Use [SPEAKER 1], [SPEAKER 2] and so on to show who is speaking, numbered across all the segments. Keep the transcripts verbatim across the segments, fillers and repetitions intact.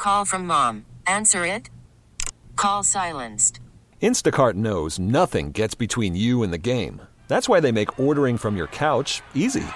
[SPEAKER 1] call from mom. Answer it. Call silenced.
[SPEAKER 2] Instacart knows nothing gets between you and the game. That's why they make ordering from your couch easy.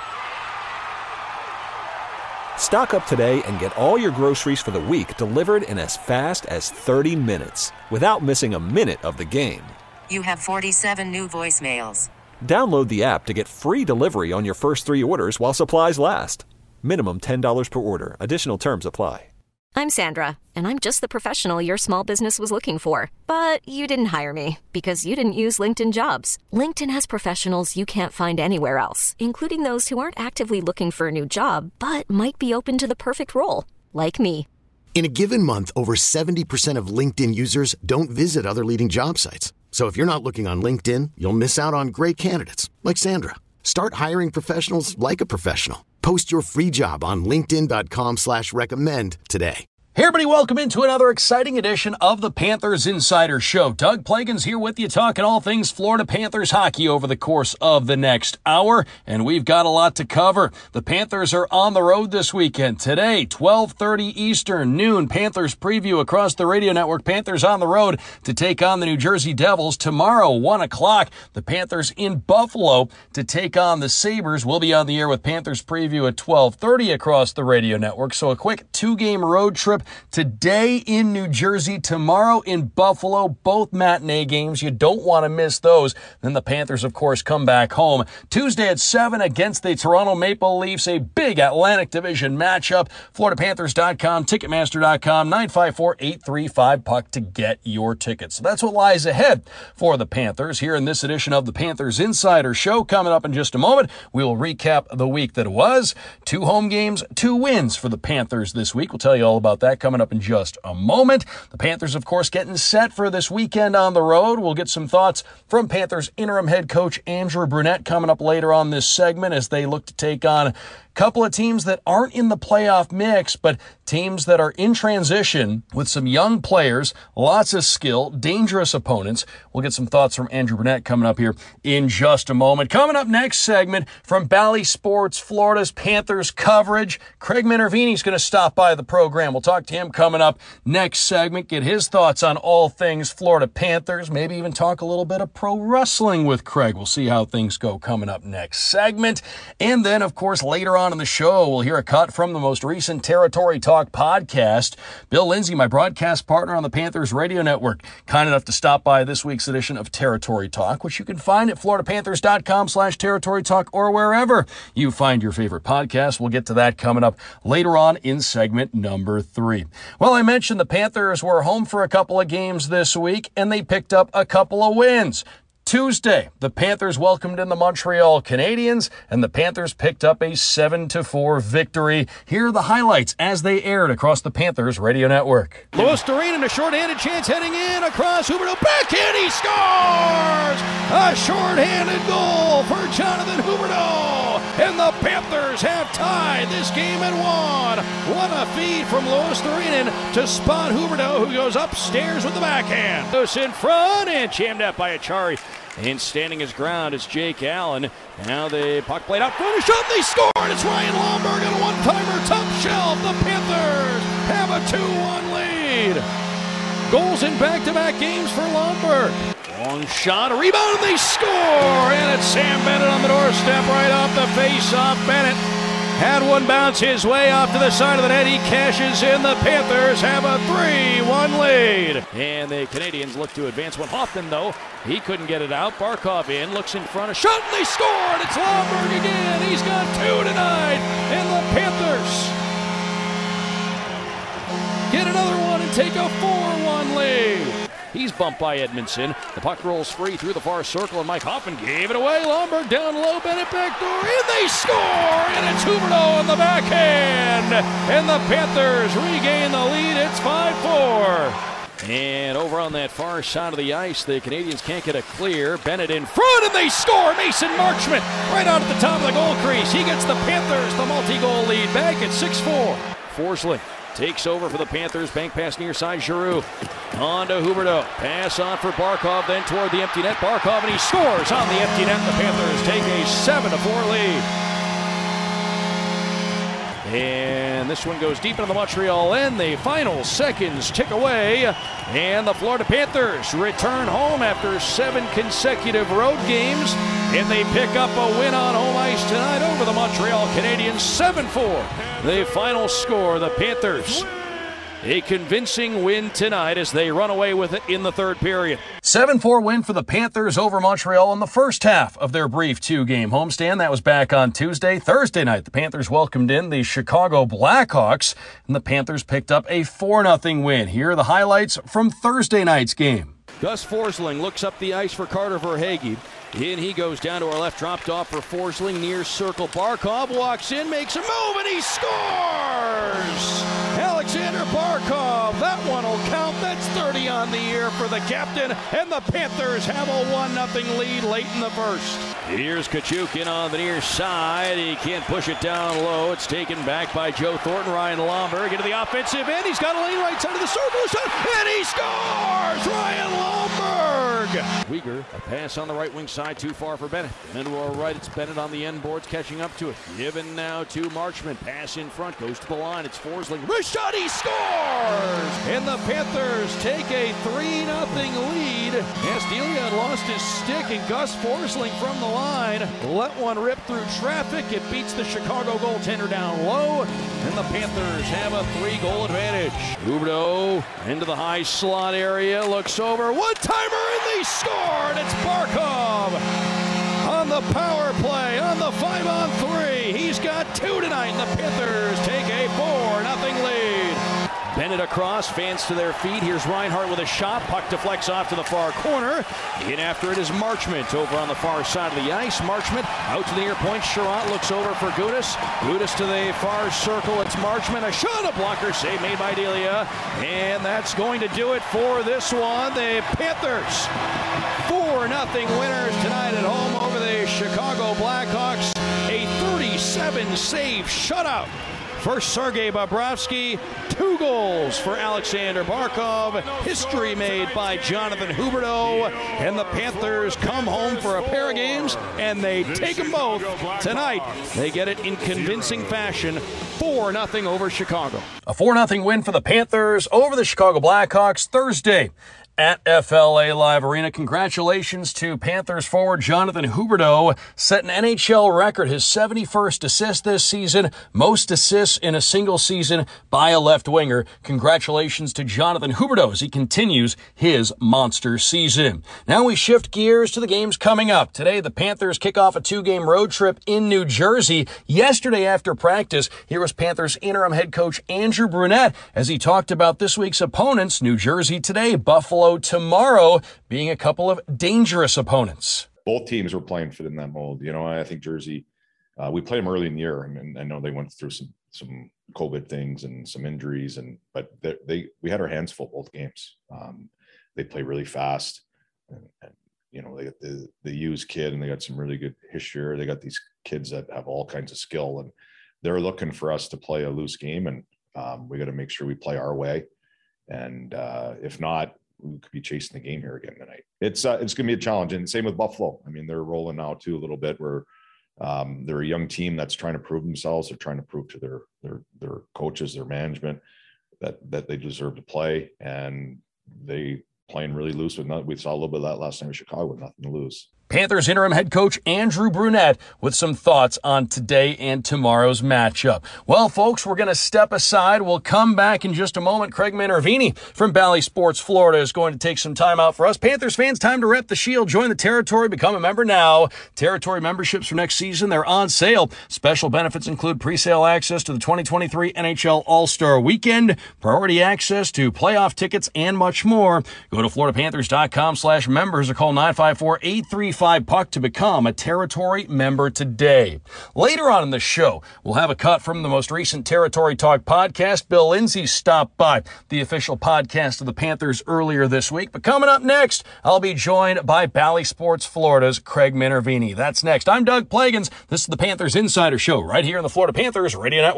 [SPEAKER 2] Stock up today and get all your groceries for the week delivered in as fast as thirty minutes without missing a minute of the game.
[SPEAKER 1] You have forty-seven new voicemails.
[SPEAKER 2] Download the app to get free delivery on your first three orders while supplies last. Minimum ten dollars per order. Additional terms apply.
[SPEAKER 3] I'm Sandra, and I'm just the professional your small business was looking for. But you didn't hire me because you didn't use LinkedIn Jobs. LinkedIn has professionals you can't find anywhere else, including those who aren't actively looking for a new job, but might be open to the perfect role, like me.
[SPEAKER 4] In a given month, over seventy percent of LinkedIn users don't visit other leading job sites. So if you're not looking on LinkedIn, you'll miss out on great candidates like Sandra. Start hiring professionals like a professional. Post your free job on linkedin.com slash recommend today.
[SPEAKER 5] Hey everybody, welcome into another exciting edition of the Panthers Insider Show. Doug Plagens here with you, talking all things Florida Panthers hockey over the course of the next hour, and we've got a lot to cover. The Panthers are on the road this weekend. Today, twelve thirty Eastern, noon, Panthers preview across the radio network. Panthers on the road to take on the New Jersey Devils. Tomorrow, one o'clock, the Panthers in Buffalo to take on the Sabres. We'll be on the air with Panthers preview at twelve thirty across the radio network. So a quick two-game road trip today in New Jersey, tomorrow in Buffalo, both matinee games. You don't want to miss those. Then the Panthers, of course, come back home Tuesday at seven against the Toronto Maple Leafs, a big Atlantic Division matchup. Florida Panthers dot com, Ticketmaster dot com, nine five four, eight three five, puck to get your tickets. So that's what lies ahead for the Panthers here in this edition of the Panthers Insider Show. Coming up in just a moment, we will recap the week that was. Two home games, two wins for the Panthers this week. We'll tell you all about that coming up in just a moment. The Panthers, of course, getting set for this weekend on the road. We'll get some thoughts from Panthers interim head coach Andrew Brunette coming up later on this segment as they look to take on a couple of teams that aren't in the playoff mix, but teams that are in transition with some young players, lots of skill, dangerous opponents. We'll get some thoughts from Andrew Brunette coming up here in just a moment. Coming up next segment from Bally Sports, Florida's Panthers coverage. Craig Minervini's going to stop by the program. We'll talk to him coming up next segment, get his thoughts on all things Florida Panthers, maybe even talk a little bit of pro wrestling with Craig. We'll see how things go coming up next segment. And then, of course, later on in the show, we'll hear a cut from the most recent Territory Talk podcast. Bill Lindsay, my broadcast partner on the Panthers Radio Network, kind enough to stop by this week's edition of Territory Talk, which you can find at Florida Panthers dot com slash Territory Talk or wherever you find your favorite podcast. We'll get to that coming up later on in segment number three. Well, I mentioned the Panthers were home for a couple of games this week, and they picked up a couple of wins. Tuesday, the Panthers welcomed in the Montreal Canadiens, and the Panthers picked up a seven to four victory. Here are the highlights as they aired across the Panthers Radio Network.
[SPEAKER 6] Louis Dorin, a short-handed chance heading in across Huberdeau. Backhand, he scores! A short-handed goal for Jonathan Huberdeau, and the Panthers have tied this game at one. What a feed from Louis Dorin to spot Huberdeau, who goes upstairs with the backhand. Goes in front and jammed out by Achari. And standing his ground is Jake Allen. Now the puck played out front, a shot, they scored! It's Ryan Lomberg on a one-timer, top shelf. The Panthers have a two one lead. Goals in back-to-back games for Lomberg. Long shot, a rebound, and they score! And it's Sam Bennett on the doorstep right off the face-off. Bennett had one bounce his way off to the side of the net. He cashes in. The Panthers have a three one lead. And the Canadians look to advance one. Hoffman, though, he couldn't get it out. Barkov in, looks in front, a shot, and they scored! It's Lomberg again. He's got two tonight. And the Panthers get another one and take a four one lead. He's bumped by Edmondson. The puck rolls free through the far circle, and Mike Hoffman gave it away. Lomberg down low, Bennett back door, and they score! And it's Huberdeau on the backhand. And the Panthers regain the lead. It's five four. And over on that far side of the ice, the Canadians can't get a clear. Bennett in front, and they score! Mason Marchment right out at the top of the goal crease. He gets the Panthers the multi-goal lead back at six four. Forsling takes over for the Panthers. Bank pass near side, Giroux. On to Huberdeau. Pass on for Barkov, then toward the empty net. Barkov, and he scores on the empty net. The Panthers take a seven to four lead. And and this one goes deep into the Montreal end. The final seconds tick away, and the Florida Panthers return home after seven consecutive road games, and they pick up a win on home ice tonight over the Montreal Canadiens, seven four. The final score, the Panthers a convincing win tonight as they run away with it in the third period.
[SPEAKER 5] seven four win for the Panthers over Montreal in the first half of their brief two-game homestand. That was back on Tuesday. Thursday night, the Panthers welcomed in the Chicago Blackhawks, and the Panthers picked up a four nothing win. Here are the highlights from Thursday night's game.
[SPEAKER 6] Gus Forsling looks up the ice for Carter Verhaeghe. In he goes down to our left, dropped off for Forsling, near circle. Barkov walks in, makes a move, and he scores! Alexander Barkov, that one will count. That's thirty on the year for the captain, and the Panthers have a one nothing lead late in the first. Here's Kachuk in on the near side. He can't push it down low. It's taken back by Joe Thornton. Ryan Lomberg into the offensive end. He's got a lane right side of the circle, shot, and he scores! Ryan Lomberg! Weegar, a pass on the right wing side, too far for Bennett. And into our right, it's Bennett on the end boards, catching up to it. Given now to Marchment. Pass in front, goes to the line. It's Forsling. Wrist shot, he scores! And the Panthers take a three nothing lead. Delia had lost his stick, and Gus Forsling from the line let one rip through traffic. It beats the Chicago goaltender down low, and the Panthers have a three-goal advantage. Huberdeau into the high slot area, looks over, one-timer, and they scored! It's Barkov on the power play, on the five-on-three. He's got two tonight, and the Panthers take a four nothing lead. Bennett across, fans to their feet. Here's Reinhart with a shot. Puck deflects off to the far corner. In after it is Marchment over on the far side of the ice. Marchment out to the near point. Sherratt looks over for Gudas. Gudas to the far circle. It's Marchment. A shot, a blocker save made by Delia. And that's going to do it for this one. The Panthers, four nothing winners tonight at home over the Chicago Blackhawks. A thirty-seven save shutout for Sergei Bobrovsky. Two goals for Alexander Barkov. History made by Jonathan Huberdeau. And the Panthers come home for a pair of games, and they take them both tonight. They get it in convincing fashion, four nothing over Chicago.
[SPEAKER 5] A four nothing win for the Panthers over the Chicago Blackhawks Thursday at F L A Live Arena. Congratulations to Panthers forward Jonathan Huberdeau. Set an N H L record, his seventy-first assist this season, most assists in a single season by a left winger. Congratulations to Jonathan Huberdeau as he continues his monster season. Now we shift gears to the games coming up. Today, the Panthers kick off a two-game road trip in New Jersey. Yesterday after practice, here was Panthers interim head coach Andrew Brunette as he talked about this week's opponents. New Jersey today, Buffalo tomorrow, being a couple of dangerous opponents.
[SPEAKER 7] Both teams were playing fit in that mold. You know, I think Jersey, uh, we played them early in the year, and, and I know they went through some some COVID things and some injuries, and but they, they we had our hands full both games. Um, they play really fast, and, and you know they got the the used kid, and they got some really good history. They got these kids that have all kinds of skill, and they're looking for us to play a loose game, and um, we got to make sure we play our way. And uh, if not, we could be chasing the game here again tonight. It's uh, it's going to be a challenge, and same with Buffalo. I mean, they're rolling now too a little bit. Where um, they're a young team that's trying to prove themselves. They're trying to prove to their their their coaches, their management, that that they deserve to play, and they playing really loose with nothing. We saw a little bit of that last time in Chicago with nothing to lose.
[SPEAKER 5] Panthers interim head coach Andrew Brunette with some thoughts on today and tomorrow's matchup. Well, folks, we're going to step aside. We'll come back in just a moment. Craig Minervini from Bally Sports Florida is going to take some time out for us. Panthers fans, time to rep the shield. Join the territory. Become a member now. Territory memberships for next season, they're on sale. Special benefits include pre-sale access to the twenty twenty-three N H L All-Star Weekend, priority access to playoff tickets, and much more. Go to floridapanthers.com slash members or call nine five four, eight three five, puck to become a territory member today. Later on in the show, we'll have a cut from the most recent Territory Talk podcast. Bill Lindsay stopped by, the official podcast of the Panthers earlier this week. But coming up next, I'll be joined by Bally Sports Florida's Craig Minervini. That's next. I'm Doug Plagans. This is the Panthers Insider Show right here on the Florida Panthers Radio Network.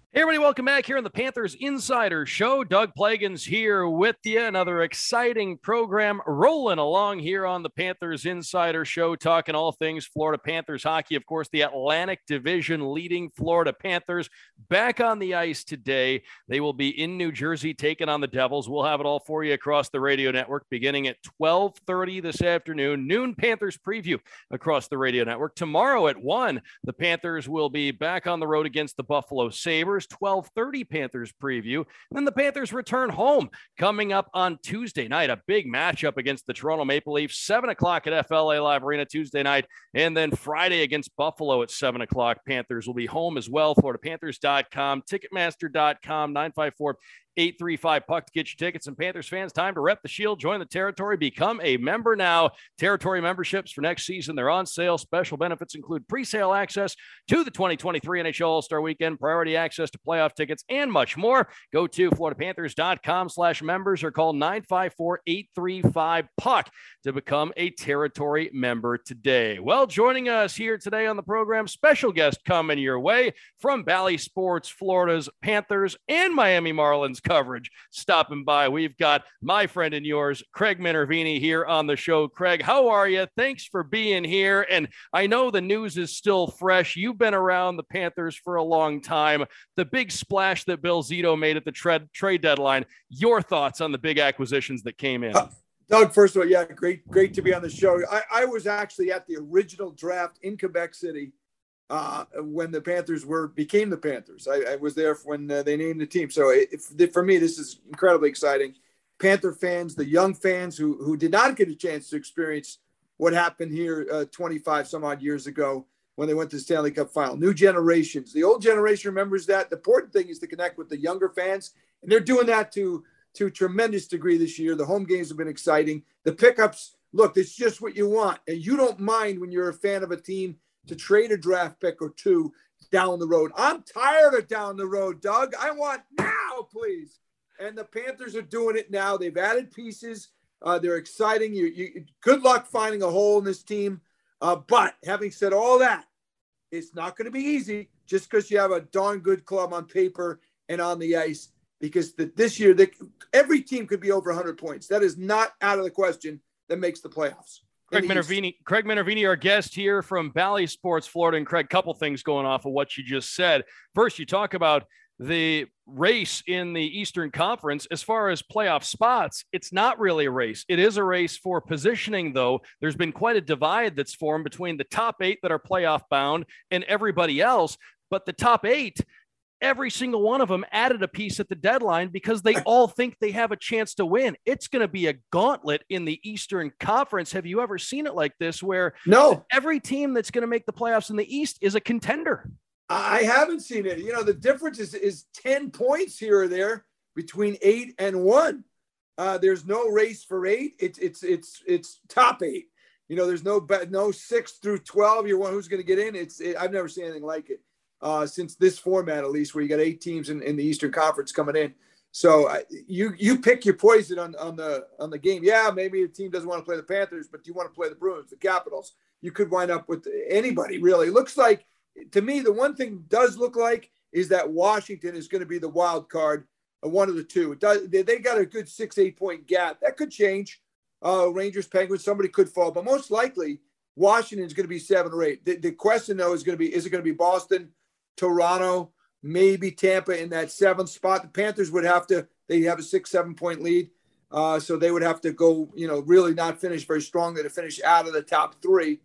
[SPEAKER 5] Hey everybody, welcome back here on the Panthers Insider Show. Doug Plagens here with you. Another exciting program rolling along here on the Panthers Insider Show, talking all things Florida Panthers hockey. Of course, the Atlantic Division leading Florida Panthers back on the ice today. They will be in New Jersey taking on the Devils. We'll have it all for you across the radio network beginning at twelve thirty this afternoon. Noon Panthers preview across the radio network. Tomorrow at one, the Panthers will be back on the road against the Buffalo Sabres. twelve thirty Panthers preview. And then the Panthers return home coming up on Tuesday night. A big matchup against the Toronto Maple Leafs, seven o'clock at F L A Live Arena Tuesday night. And then Friday against Buffalo at seven o'clock. Panthers will be home as well. Florida Panthers dot com, Ticketmaster dot com, nine five four, eight three five puck to get your tickets. And Panthers fans, time to rep the shield, join the territory, become a member now. Territory memberships for next season, they're on sale. Special benefits include pre-sale access to the twenty twenty-three N H L All-Star Weekend, priority access to playoff tickets, and much more. Go to Florida Panthers dot com slash members or call nine five four, eight three five, puck to become a territory member today. Well, joining us here today on the program, special guest coming your way from Bally Sports, Florida's Panthers and Miami Marlins coverage. Stopping by, we've got my friend and yours, Craig Minervini, here on the show. Craig, how are you? Thanks for being here. And I know the news is still fresh. You've been around the Panthers for a long time. The big splash that Bill Zito made at the trade trade deadline. Your thoughts on the big acquisitions that came in?
[SPEAKER 8] Uh, Doug, first of all, yeah, great, great to be on the show. I, I was actually at the original draft in Quebec City uh, when the Panthers were became the Panthers. I, I was there when uh, they named the team. So it, for me, this is incredibly exciting. Panther fans, the young fans who who did not get a chance to experience what happened here uh, twenty-five some odd years ago when they went to the Stanley Cup final. New generations. The old generation remembers that. The important thing is to connect with the younger fans, and they're doing that to to a tremendous degree this year. The home games have been exciting. The pickups, look, it's just what you want. And you don't mind when you're a fan of a team to trade a draft pick or two down the road. I'm tired of down the road, Doug. I want now, please. And the Panthers are doing it now. They've added pieces. Uh, they're exciting. You, you, good luck finding a hole in this team. Uh, but having said all that, it's not going to be easy just because you have a darn good club on paper and on the ice. Because the, this year, they, every team could be over one hundred points. That is not out of the question that makes the playoffs.
[SPEAKER 5] Craig Minervini, Craig Minervini, our guest here from Bally Sports, Florida. And Craig, couple things going off of what you just said. First, you talk about the race in the Eastern Conference. As far as playoff spots, it's not really a race. It is a race for positioning, though. There's been quite a divide that's formed between the top eight that are playoff bound and everybody else. But the top eight, every single one of them added a piece at the deadline because they all think they have a chance to win. It's going to be a gauntlet in the Eastern Conference. Have you ever seen it like this where
[SPEAKER 8] no,
[SPEAKER 5] every team that's going to make the playoffs in the East is a contender?
[SPEAKER 8] I haven't seen it. You know, the difference is, is ten points here or there between eight and one. Uh, there's no race for eight. It's, it's, it's, it's top eight. You know, there's no, no six through twelve. You're one who's going to get in. It's, it, I've never seen anything like it. Uh, since this format, at least, where you got eight teams in, in the Eastern Conference coming in. So uh, you you pick your poison on, on the on the game. Yeah, maybe a team doesn't want to play the Panthers, but you want to play the Bruins, the Capitals. You could wind up with anybody, really. It looks like, to me, the one thing does look like is that Washington is going to be the wild card, uh, one of the two. It does, they, they got a good six, eight-point gap. That could change. Uh, Rangers, Penguins, somebody could fall. But most likely, Washington is going to be seven or eight. The, the question, though, is going to be, is it going to be Boston, Toronto, maybe Tampa in that seventh spot? The Panthers would have to, they have a six, seven point lead. Uh, so they would have to go, you know, really not finish very strongly to finish out of the top three.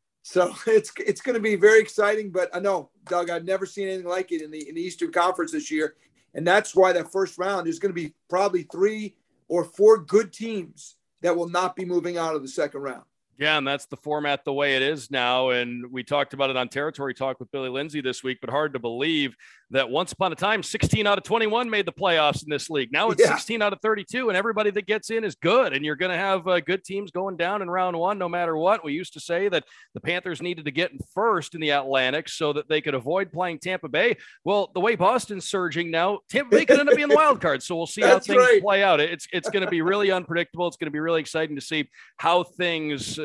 [SPEAKER 8] So it's, it's going to be very exciting, but I know, Doug, I've never seen anything like it in the, in the Eastern Conference this year. And that's why that first round is going to be probably three or four good teams that will not be moving out of the second round.
[SPEAKER 5] Yeah, and that's the format the way it is now. And we talked about it on Territory Talk with Billy Lindsay this week, but hard to believe that once upon a time, sixteen out of twenty-one made the playoffs in this league. Now it's yeah. sixteen out of thirty-two, and everybody that gets in is good. And you're going to have uh, good teams going down in round one, no matter what. We used to say that the Panthers needed to get in first in the Atlantic so that they could avoid playing Tampa Bay. Well, the way Boston's surging now, Tampa Bay could end up being the wild card. So we'll see how things right. play out. It's, it's going to be really unpredictable. It's going to be really exciting to see how things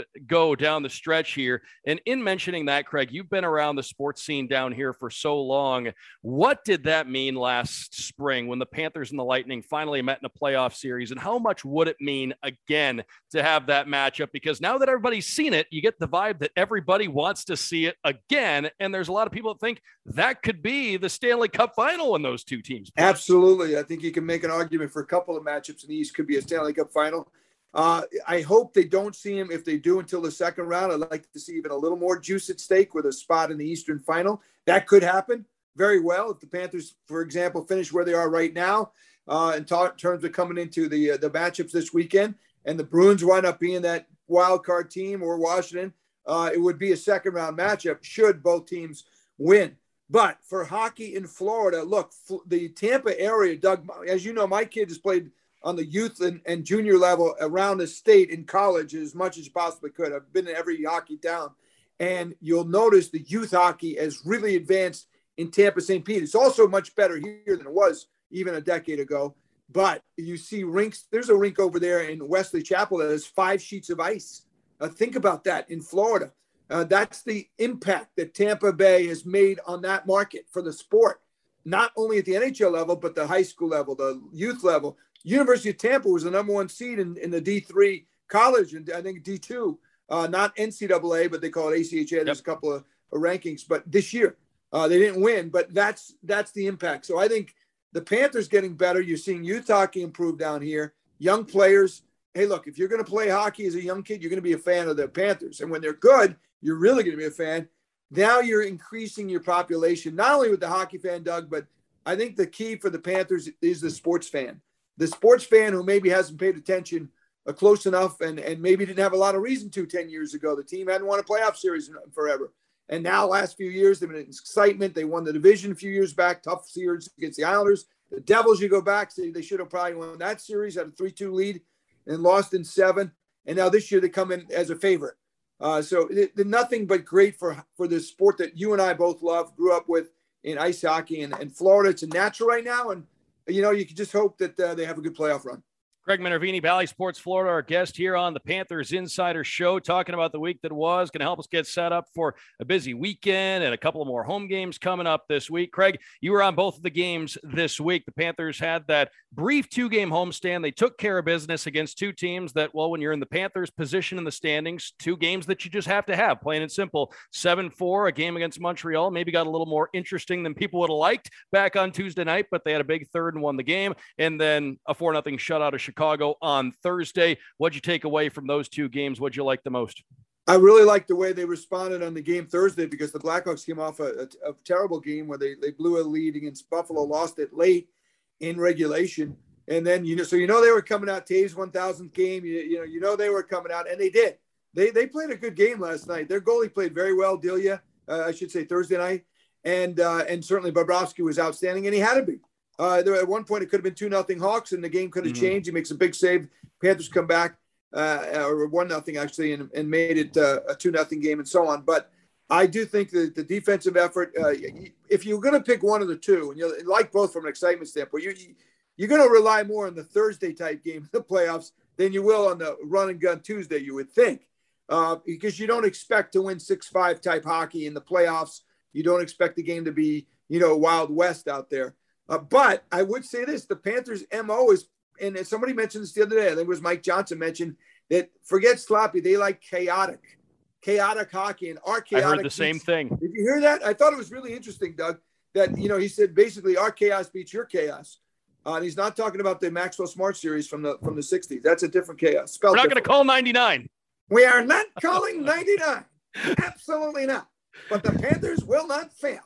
[SPEAKER 6] go down the stretch here. And in mentioning that, Craig, you've been around the sports scene down here for so long. What did that mean last spring when the Panthers and the Lightning finally met in a playoff series? And how much would it mean again to have that matchup? Because now that everybody's seen it, you get the vibe that everybody wants to see it again. And there's a lot of people that think that could be the Stanley Cup final when those two teams play.
[SPEAKER 8] Absolutely. I think you can make an argument for a couple of matchups in the East could be a Stanley Cup final. Uh, I hope they don't see him. If they do until the second round, I'd like to see even a little more juice at stake with a spot in the Eastern final. That could happen very well if the Panthers, for example, finish where they are right now uh, in ta- terms of coming into the uh, the matchups this weekend, and the Bruins wind up being that wild card team or Washington. Uh, it would be a second round matchup should both teams win. But for hockey in Florida, look, f- the Tampa area, Doug, as you know, my kid has played on the youth and, and junior level around the state in college as much as you possibly could. I've been in every hockey town. And you'll notice the youth hockey has really advanced in Tampa, Saint Pete. It's also much better here than it was even a decade ago. But you see rinks. There's a rink over there in Wesley Chapel that has five sheets of ice. Uh, think about that in Florida. Uh, that's the impact that Tampa Bay has made on that market for the sport, not only at the N H L level, but the high school level, the youth level. University of Tampa was the number one seed in, in the D three college, and I think D two, uh, not N C double A, but they call it A C H A. There's yep. a couple of uh, rankings, but this year uh, they didn't win, but that's that's the impact. So I think the Panthers getting better. You're seeing youth hockey improve down here. Young players. Hey, look, if you're going to play hockey as a young kid, you're going to be a fan of the Panthers. And when they're good, you're really going to be a fan. Now you're increasing your population, not only with the hockey fan, Doug, but I think the key for the Panthers is the sports fan. The sports fan who maybe hasn't paid attention uh, close enough and, and maybe didn't have a lot of reason to ten years ago. The team hadn't won a playoff series in, forever. And now last few years, they've been in excitement. They won the division a few years back, tough series against the Islanders. The Devils, you go back, say they should have probably won that series, had a three two lead and lost in seven. And now this year they come in as a favorite. Uh, so it, it, nothing but great for, for the sport that you and I both love, grew up with in ice hockey. And, and Florida, it's a natural right now. And you know, you can just hope that uh, they have a good playoff run.
[SPEAKER 6] Craig Minervini, Bally Sports Florida, our guest here on the Panthers Insider Show, talking about the week that was, going to help us get set up for a busy weekend and a couple of more home games coming up this week. Craig, you were on both of the games this week. The Panthers had that brief two-game homestand. They took care of business against two teams that, well, when you're in the Panthers' position in the standings, two games that you just have to have, plain and simple. seven four, a game against Montreal, maybe got a little more interesting than people would have liked back on Tuesday night, but they had a big third and won the game. And then a four nothing shutout of Chicago. Chicago on Thursday. What'd you take away from those two games? What'd you like the most?
[SPEAKER 8] I really liked the way they responded on the game Thursday because the Blackhawks came off a, a, a terrible game where they, they blew a lead against Buffalo, lost it late in regulation. And then, you know, so, you know, they were coming out, Taves one thousandth game, you, you know, you know, they were coming out and they did. They, they played a good game last night. Their goalie played very well, Delia, uh, I should say Thursday night. And, uh, and certainly Bobrovsky was outstanding and he had to be. Uh, there at one point it could have been two nothing Hawks and the game could have mm-hmm. changed. He makes a big save. Panthers come back uh, or one nothing actually and, and made it uh, a two nothing game and so on. But I do think that the defensive effort, uh, if you're going to pick one of the two, and you like both from an excitement standpoint, you, you're going to rely more on the Thursday type game in the playoffs than you will on the run and gun Tuesday, you would think, uh, because you don't expect to win six five type hockey in the playoffs. You don't expect the game to be, you know, Wild West out there. Uh, but I would say this, the Panthers' M O is, and somebody mentioned this the other day, I think it was Mike Johnson mentioned, that forget sloppy, they like chaotic, chaotic hockey. And our chaotic.
[SPEAKER 6] I heard the beats, same thing.
[SPEAKER 8] Did you hear that? I thought it was really interesting, Doug, that, you know, he said basically our chaos beats your chaos. Uh, and he's not talking about the Maxwell Smart series from the from the sixties. That's a different chaos. Spelled
[SPEAKER 6] We're not going to call ninety-nine.
[SPEAKER 8] We are not calling ninety-nine. Absolutely not. But the Panthers will not fail.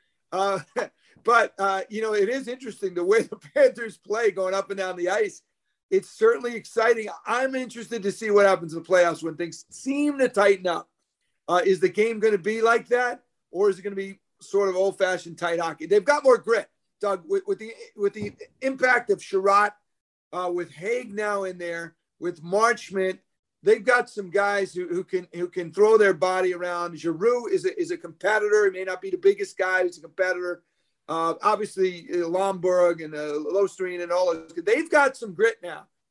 [SPEAKER 8] Uh But, uh, you know, it is interesting the way the Panthers play going up and down the ice. It's certainly exciting. I'm interested to see what happens in the playoffs when things seem to tighten up. Uh, is the game going to be like that? Or is it going to be sort of old-fashioned tight hockey? They've got more grit, Doug, with, with the with the impact of Sherratt, uh, with Haig now in there, with Marchment. They've got some guys who, who can who can throw their body around. Giroux is a, is a competitor. He may not be the biggest guy. He's a competitor. Uh, obviously, uh, Lomberg and uh, Lostreen and all those. They've got some grit now.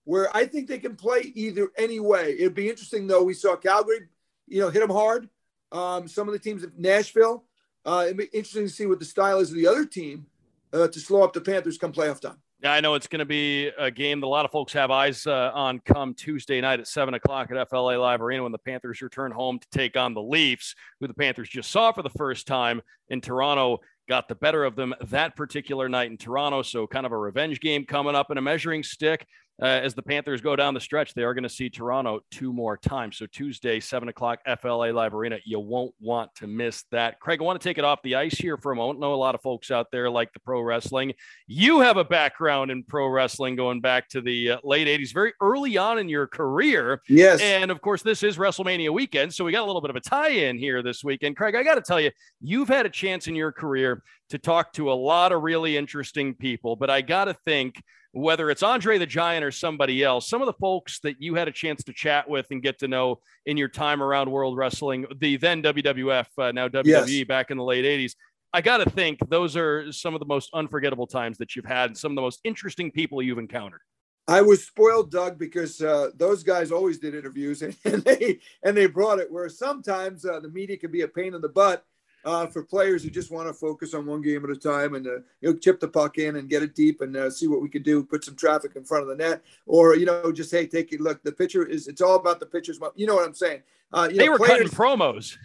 [SPEAKER 8] where I think they can play either any way. It'd be interesting, though. We saw Calgary, you know, hit them hard. Um, some of the teams at Nashville. Uh, it'd be interesting to see what the style is of the other team uh, to slow up the Panthers come playoff time.
[SPEAKER 5] Yeah, I know it's going to be a game that a lot of folks have eyes uh, on come Tuesday night at seven o'clock at F L A Live Arena when the Panthers return home to take on the Leafs, who the Panthers just saw for the first time in Toronto. Got the better of them that particular night in Toronto, so kind of a revenge game coming up and a measuring stick. Uh, as the Panthers go down the stretch, they are going to see Toronto two more times. So Tuesday, seven o'clock, F L A Live Arena. You won't want to miss that. Craig, I want to take it off the ice here for a moment. I know a lot of folks out there like the pro wrestling. You have a background in pro wrestling going back to the uh, late eighties, very early on in your career.
[SPEAKER 8] Yes.
[SPEAKER 5] And, of course, this is WrestleMania weekend, so we got a little bit of a tie-in here this weekend. Craig, I got to tell you, you've had a chance in your career to talk to a lot of really interesting people, but I got to think, whether it's Andre the Giant or somebody else, some of the folks that you had a chance to chat with and get to know in your time around World Wrestling, the then W W F, uh, now W W E, yes, back in the late eighties, I got to think those are some of the most unforgettable times that you've had and some of the most interesting people you've encountered.
[SPEAKER 8] I was spoiled, Doug, because uh, those guys always did interviews and, and they and they brought it, where sometimes uh, the media can be a pain in the butt. Uh, for players who just want to focus on one game at a time and uh, you know, chip the puck in and get it deep and uh, see what we could do, put some traffic in front of the net, or, you know, just, hey, take it. Look, the pitcher is, it's all about the pitcher's, you know what I'm saying? Uh, you
[SPEAKER 5] they
[SPEAKER 8] know,
[SPEAKER 5] were
[SPEAKER 8] players,
[SPEAKER 5] cutting promos.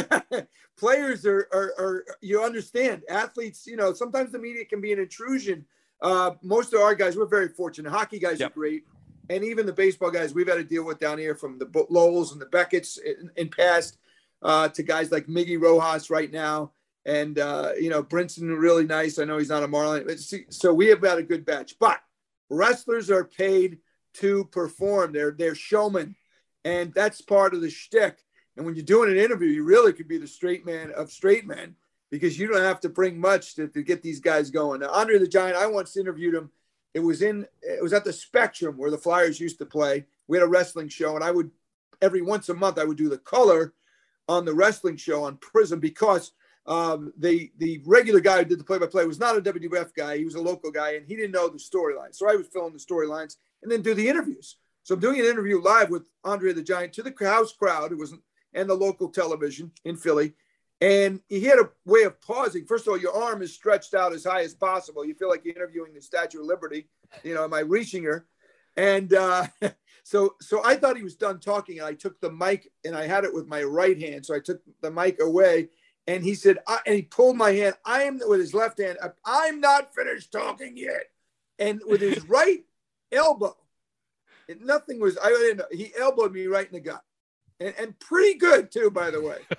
[SPEAKER 8] Players are, are, are, you understand, athletes, you know, sometimes the media can be an intrusion. Uh, most of our guys, we're very fortunate. Hockey guys yep. are great. And even the baseball guys we've had to deal with down here, from the Lowells and the Beckett's in, in past, Uh, to guys like Miggy Rojas right now. And, uh, you know, Brinson, really nice. I know he's not a Marlin. But see, so we have got a good batch. But wrestlers are paid to perform. They're, they're showmen. And that's part of the shtick. And when you're doing an interview, you really could be the straight man of straight men, because you don't have to bring much to, to get these guys going. Now, Andre the Giant, I once interviewed him. It was in, it was at the Spectrum where the Flyers used to play. We had a wrestling show, and I would, every once a month, I would do the color on the wrestling show on Prism, because um, the the regular guy who did the play-by-play was not a W W F guy. He was a local guy, and he didn't know the storyline. So I was filling the storylines and then do the interviews. So I'm doing an interview live with Andre the Giant to the house crowd, it wasn't, and the local television in Philly. And he had a way of pausing. First of all, your arm is stretched out as high as possible. You feel like you're interviewing the Statue of Liberty. You know, am I reaching her? And uh, so so I thought he was done talking, and I took the mic, and I had it with my right hand. So I took the mic away, and he said, I, and he pulled my hand. I am, with his left hand, I'm not finished talking yet. And with his right elbow, it, nothing was, I didn't know, he elbowed me right in the gut. And, and pretty good, too, by the way.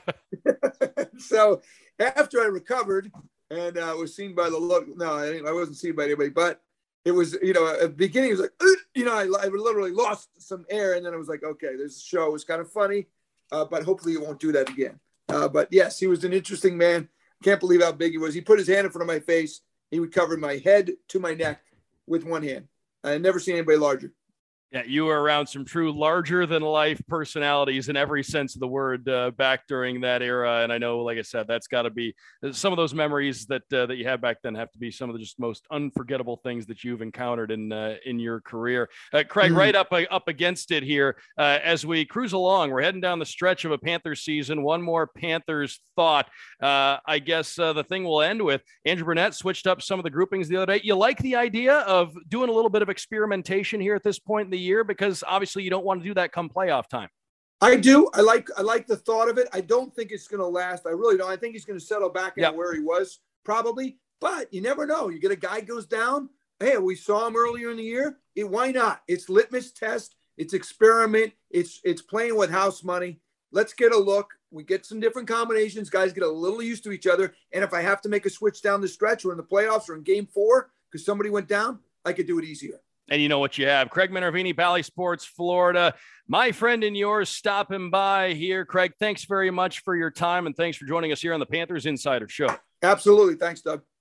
[SPEAKER 8] So after I recovered and uh, was seen by the look, no, I, I wasn't seen by anybody, but it was, you know, at the beginning, it was like, uh, you know, I, I literally lost some air. And then I was like, okay, this show was kind of funny, uh, but hopefully you won't do that again. Uh, but yes, he was an interesting man. Can't believe how big he was. He put his hand in front of my face. He would cover my head to my neck with one hand. I had never seen anybody larger.
[SPEAKER 5] Yeah, you were around some true larger-than-life personalities in every sense of the word uh, back during that era. And I know, like I said, that's got to be some of those memories that uh, that you had back then have to be some of the just most unforgettable things that you've encountered in uh, in your career. Uh, Craig, mm-hmm. right up up against it here uh, as we cruise along. We're heading down the stretch of a Panthers season. One more Panthers thought. Uh, I guess uh, the thing we'll end with, Andrew Brunette switched up some of the groupings the other day. You like the idea of doing a little bit of experimentation here at this point in the year, because obviously you don't want to do that come playoff time.
[SPEAKER 8] I do. I like I like the thought of it. I don't think it's going to last. I really don't. I think he's going to settle back into yep. where he was probably, but you never know. You get a guy goes down. Hey, we saw him earlier in the year. It, why not? It's litmus test. It's experiment. It's it's playing with house money. Let's get a look. We get some different combinations. Guys get a little used to each other. And if I have to make a switch down the stretch or in the playoffs or in game four because somebody went down, I could do it easier.
[SPEAKER 5] And you know what you have. Craig Minervini, Bally Sports, Florida. My friend and yours stopping by here. Craig, thanks very much for your time, and thanks for joining us here on the Panthers Insider Show.
[SPEAKER 8] Absolutely. Thanks, Doug.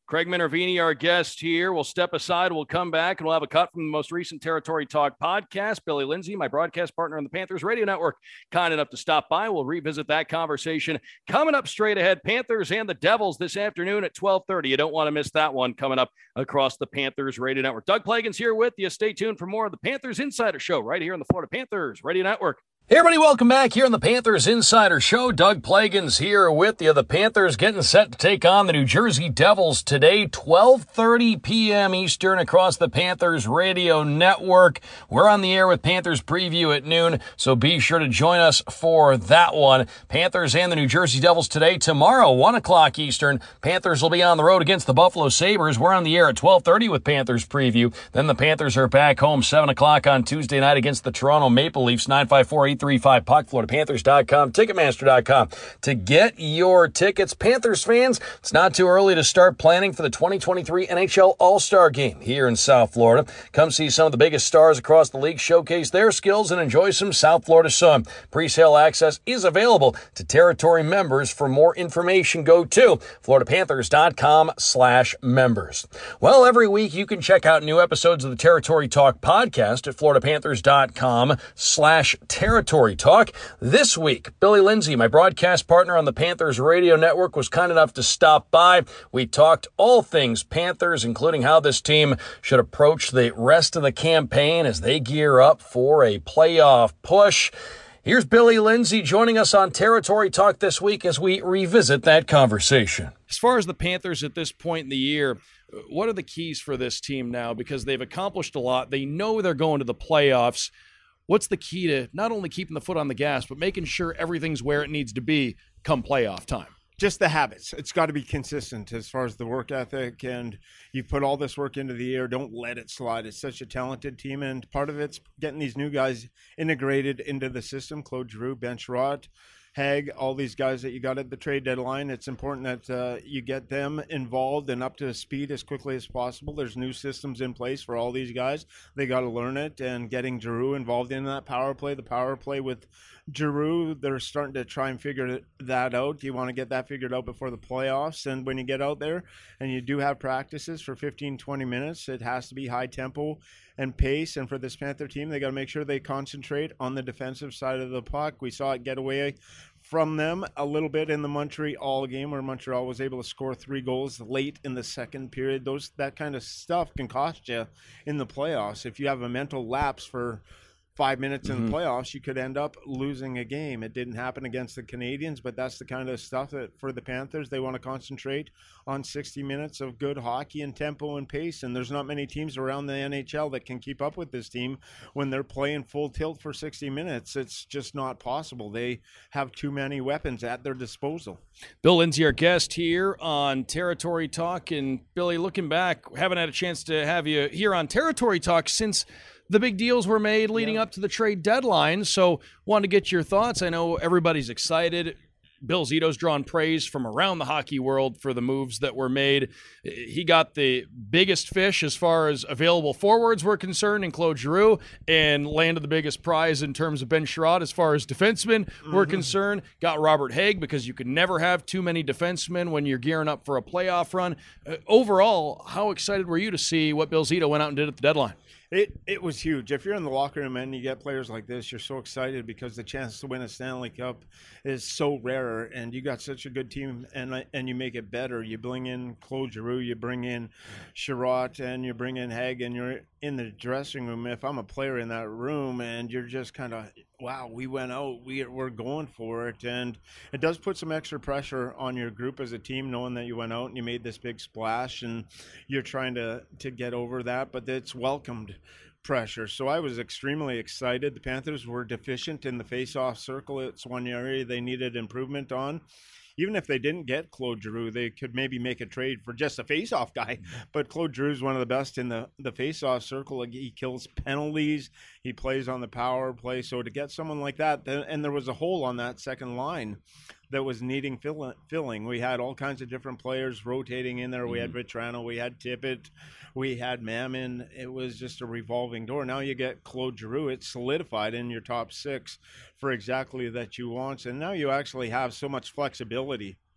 [SPEAKER 5] Craig Minervini, our guest here. We'll step aside. We'll come back, and we'll have a cut from the most recent Territory Talk podcast. Billy Lindsay, my broadcast partner on the Panthers Radio Network, kind enough to stop by. We'll revisit that conversation coming up straight ahead. Panthers and the Devils this afternoon at twelve thirty. You don't want to miss that one coming up across the Panthers Radio Network. Doug Plagens here with you. Stay tuned for more of the Panthers Insider Show right here on the Florida Panthers Radio Network. Hey everybody, welcome back here on the Panthers Insider Show. Doug Plagens here with you. The Panthers getting set to take on the New Jersey Devils today, twelve thirty p.m. Eastern across the Panthers Radio Network. We're on the air with Panthers Preview at noon, so be sure to join us for that one. Panthers and the New Jersey Devils today. Tomorrow, one o'clock Eastern, Panthers will be on the road against the Buffalo Sabres. We're on the air at twelve thirty with Panthers Preview. Then the Panthers are back home seven o'clock on Tuesday night against the Toronto Maple Leafs. nine five four, eight three five puck, Florida Panthers dot com, Ticketmaster dot com to get your tickets. Panthers fans, it's not too early to start planning for the twenty twenty-three N H L All-Star Game here in South Florida. Come see some of the biggest stars across the league showcase their skills and enjoy some South Florida sun. Pre-sale access is available to territory members. For more information, go to Florida Panthers dot com slash members. Well, every week you can check out new episodes of the Territory Talk podcast at Florida Panthers dot com slash Territory Talk. This week, Billy Lindsay, my broadcast partner on the Panthers Radio Network, was kind enough to stop by. We talked all things Panthers, including how this team should approach the rest of the campaign as they gear up for a playoff push. Here's Billy Lindsay joining us on Territory Talk this week as we revisit that conversation. As far as the Panthers at this point in the year, what are the keys for this team now? Because they've accomplished a lot. They know they're going to the playoffs. What's the key to not only keeping the foot on the gas, but making sure everything's where it needs to be come playoff time?
[SPEAKER 9] Just the habits. It's got to be consistent as far as the work ethic, and you put all this work into the year. Don't let it slide. It's such a talented team, and part of it's getting these new guys integrated into the system. Claude Giroux, Ben Chiarot, Hague, all these guys that you got at the trade deadline. It's important that uh, you get them involved and up to speed as quickly as possible. There's new systems in place for all these guys. They got to learn it, and getting Giroux involved in that power play, the power play with Giroux, they're starting to try and figure that out. You want to get that figured out before the playoffs, and when you get out there and you do have practices for fifteen, twenty minutes, it has to be high tempo and pace. And for this Panther team, they got to make sure they concentrate on the defensive side of the puck. We saw it get away from them a little bit in the Montreal game, where Montreal was able to score three goals late in the second period. Those that kind of stuff can cost you in the playoffs. If you have a mental lapse for five minutes in the playoffs, you could end up losing a game. It didn't happen against the Canadiens, but that's the kind of stuff that for the Panthers, they want to concentrate on sixty minutes of good hockey and tempo and pace. And there's not many teams around the N H L that can keep up with this team when they're playing full tilt for sixty minutes. It's just not possible. They have too many weapons at their disposal.
[SPEAKER 5] Bill Lindsay, our guest here on Territory Talk. And Billy, looking back, haven't had a chance to have you here on Territory Talk since the big deals were made leading yeah. up to the trade deadline. So wanted to get your thoughts. I know everybody's excited. Bill Zito's drawn praise from around the hockey world for the moves that were made. He got the biggest fish as far as available forwards were concerned in Claude Giroux, and landed the biggest prize in terms of Ben Chiarot as far as defensemen mm-hmm. were concerned. Got Robert Hague, because you could never have too many defensemen when you're gearing up for a playoff run. Uh, overall, how excited were you to see what Bill Zito went out and did at the deadline?
[SPEAKER 9] It it was huge. If you're in the locker room and you get players like this, you're so excited because the chance to win a Stanley Cup is so rare, and you got such a good team, and and you make it better. You bring in Claude Giroux, you bring in Chiarot, and you bring in Hague, and you're in the dressing room. If I'm a player in that room, and you're just kind of, wow, we went out, we, we're going for it. And it does put some extra pressure on your group as a team, knowing that you went out and you made this big splash, and you're trying to, to get over that, but it's welcomed pressure. So I was extremely excited. The Panthers were deficient in the face-off circle. It's one area they needed improvement on. Even if they didn't get Claude Giroux, they could maybe make a trade for just a face-off guy. But Claude Giroux is one of the best in the, the face-off circle. He kills penalties. He plays on the power play. So to get someone like that, and there was a hole on that second line that was needing fill, filling. We had all kinds of different players rotating in there. We mm-hmm. had Vetrano, we had Tippett, we had Mammon. It was just a revolving door. Now you get Claude Giroux. It's solidified in your top six for exactly that you want. And now you actually have so much flexibility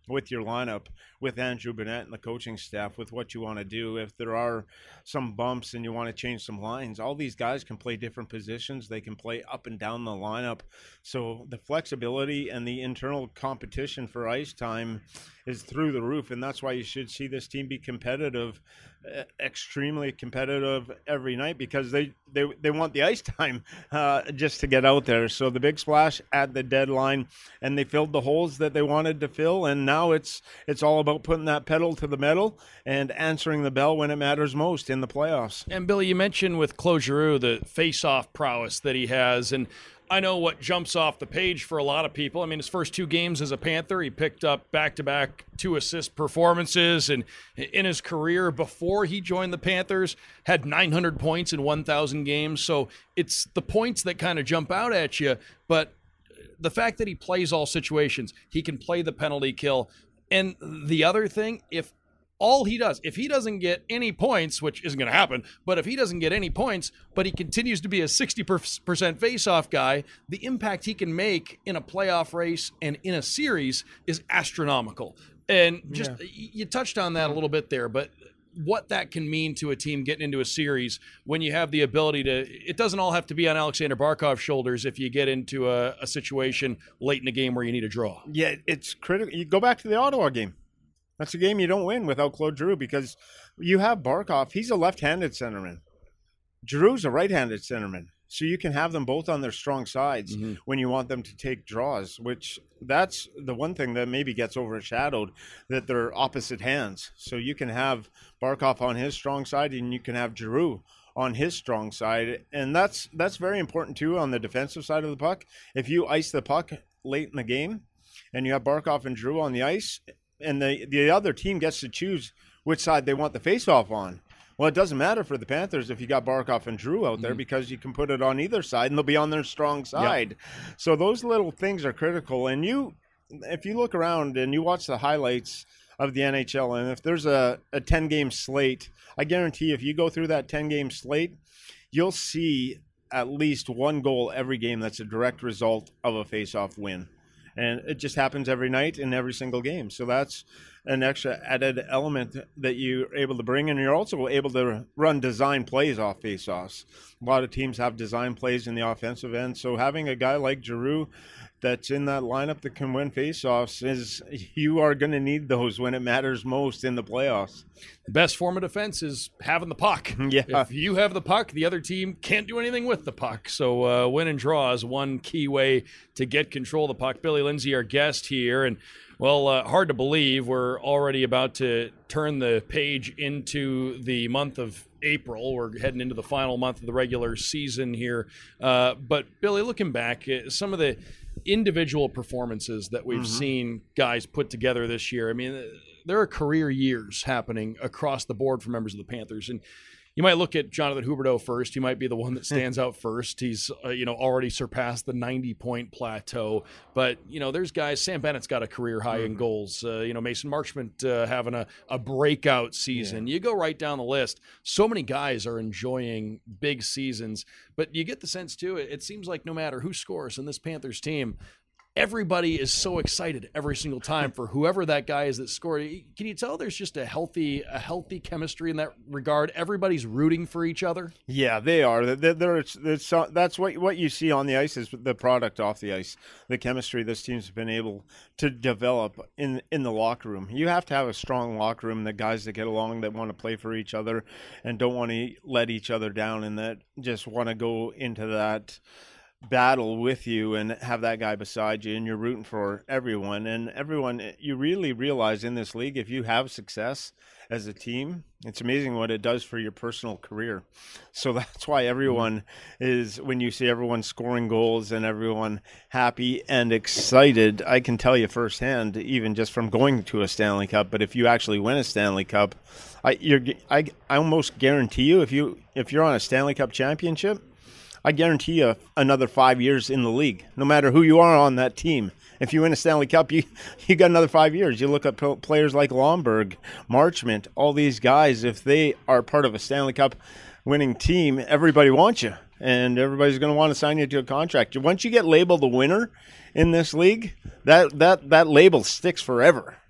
[SPEAKER 9] with your lineup, with Andrew Burnett and the coaching staff, with what you want to do. If there are some bumps and you want to change some lines, all these guys can play different positions. They can play up and down the lineup. So the flexibility and the internal competition for ice time is through the roof, and that's why you should see this team be competitive, uh, extremely competitive every night, because they, they, they want the ice time uh, just to get out there. So the big splash at the deadline, and they filled the holes that they wanted to fill, and now it's it's all about putting that pedal to the metal and answering the bell when it matters most in the playoffs.
[SPEAKER 6] And Billy, you mentioned with Claude Giroux the face-off prowess that he has, and I know what jumps off the page for a lot of people. I mean, his first two games as a Panther, he picked up back-to-back two-assist performances, and in his career before he joined the Panthers, had nine hundred points in one thousand games. So it's the points that kind of jump out at you, but the fact that he plays all situations, he can play the penalty kill. And the other thing, if all he does, if he doesn't get any points, which isn't going to happen, but if he doesn't get any points, but he continues to be a sixty percent face-off guy, the impact he can make in a playoff race and in a series is astronomical. And just, yeah. you touched on that a little bit there, but what that can mean to a team getting into a series when you have the ability to, it doesn't all have to be on Alexander Barkov's shoulders if you get into a, a situation late in the game where you need a draw.
[SPEAKER 9] Yeah, it's critical. You go back to the Ottawa game. That's a game you don't win without Claude Giroux, because you have Barkov. He's a left-handed centerman. Giroux's a right-handed centerman. So you can have them both on their strong sides mm-hmm. when you want them to take draws, which that's the one thing that maybe gets overshadowed, that they're opposite hands. So you can have Barkov on his strong side and you can have Giroux on his strong side. And that's that's very important too on the defensive side of the puck. If you ice the puck late in the game and you have Barkov and Giroux on the ice, and the, the other team gets to choose which side they want the face-off on. Well, it doesn't matter for the Panthers if you got Barkov and Giroux out there mm-hmm. because you can put it on either side and they'll be on their strong side. Yep. So those little things are critical. And you, if you look around and you watch the highlights of the N H L, and if there's a, a ten-game slate, I guarantee if you go through that ten-game slate, you'll see at least one goal every game that's a direct result of a face-off win. And it just happens every night in every single game. So that's an extra added element that you're able to bring. And you're also able to run design plays off faceoffs. A lot of teams have design plays in the offensive end. So having a guy like Giroux that's in that lineup that can win faceoffs is, you are going to need those when it matters most in the playoffs.
[SPEAKER 6] The best form of defense is having the puck.
[SPEAKER 9] Yeah.
[SPEAKER 6] If you have the puck, the other team can't do anything with the puck. So uh, win and draw is one key way to get control of the puck. Billy Lindsay, our guest here, and well, uh, hard to believe we're already about to turn the page into the month of April. We're heading into the final month of the regular season here. Uh, but Billy, looking back, some of the individual performances that we've mm-hmm. seen guys put together this year, I mean, there are career years happening across the board for members of the Panthers. And you might look at Jonathan Huberdeau first. He might be the one that stands out first. He's, uh, you know, already surpassed the ninety-point plateau. But, you know, there's guys. Sam Bennett's got a career high mm-hmm. in goals. Uh, you know, Mason Marchment uh, having a, a breakout season. Yeah. You go right down the list. So many guys are enjoying big seasons. But you get the sense, too, it, it seems like no matter who scores in this Panthers team, everybody is so excited every single time for whoever that guy is that scored. Can you tell there's just a healthy, a healthy chemistry in that regard? Everybody's rooting for each other.
[SPEAKER 9] Yeah, they are. They're, they're, they're, that's what what you see on the ice is the product off the ice. The chemistry this team's been able to develop in in the locker room. You have to have a strong locker room. The guys that get along, that want to play for each other, and don't want to let each other down, and that just want to go into that battle with you and have that guy beside you, and you're rooting for everyone. And everyone, you really realize in this league, if you have success as a team, it's amazing what it does for your personal career. So that's why everyone is, when you see everyone scoring goals and everyone happy and excited, I can tell you firsthand, even just from going to a Stanley Cup, but if you actually win a Stanley Cup, I you're I, I almost guarantee you, if you if you're on a Stanley Cup championship, I guarantee you another five years in the league, no matter who you are on that team. If you win a Stanley Cup, you you got another five years. You look at players like Lomberg, Marchment, all these guys, if they are part of a Stanley Cup winning team, everybody wants you, and everybody's going to want to sign you to a contract. Once you get labeled a winner in this league, that, that, that label sticks forever.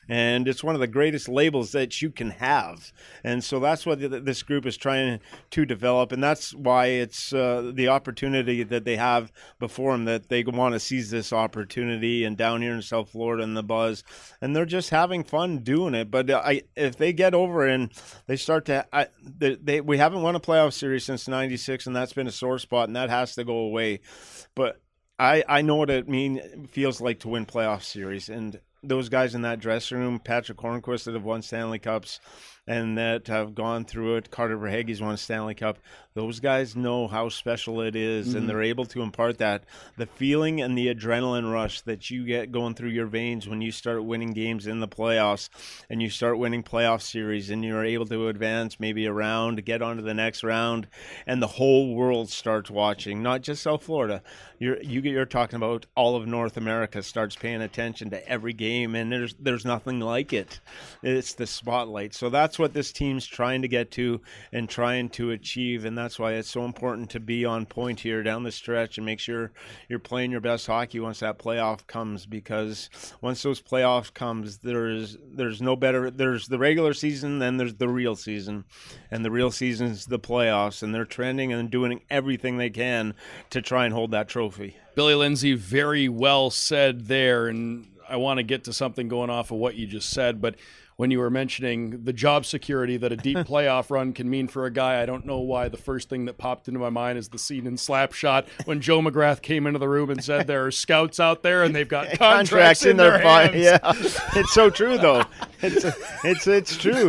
[SPEAKER 9] And it's one of the greatest labels that you can have. And so that's what this group is trying to develop. And that's why it's uh, the opportunity that they have before them, that they want to seize this opportunity. And down here in South Florida and the buzz, and they're just having fun doing it. But I, if they get over and they start to, I, they, they we haven't won a playoff series since ninety-six, and that's been a sore spot, and that has to go away. But I, I know what it mean feels like to win playoff series, and those guys in that dressing room, Patrick Hornquist, that have won Stanley Cups and that have gone through it, Carter Verhaeghe's won a Stanley Cup, those guys know how special it is, mm-hmm. and they're able to impart that. The feeling and the adrenaline rush that you get going through your veins when you start winning games in the playoffs and you start winning playoff series and you're able to advance maybe a round, get on to the next round, and the whole world starts watching, not just South Florida. You're, you, you're talking about all of North America starts paying attention to every game, and there's there's nothing like it. It's the spotlight. So that's what this team's trying to get to and trying to achieve, and that's why it's so important to be on point here down the stretch and make sure you're playing your best hockey once that playoff comes, because once those playoffs comes, there's there's no better. There's the regular season, then there's the real season, and the real season's the playoffs, and they're trending and doing everything they can to try and hold that trophy.
[SPEAKER 5] Billy Lindsay, very well said there, and I want to get to something going off of what you just said, but when you were mentioning the job security that a deep playoff run can mean for a guy, I don't know why the first thing that popped into my mind is the scene in Slapshot when Joe McGrath came into the room and said there are scouts out there and they've got contracts, contracts in, in their, their hands.
[SPEAKER 9] Yeah, it's so true though. It's it's it's true.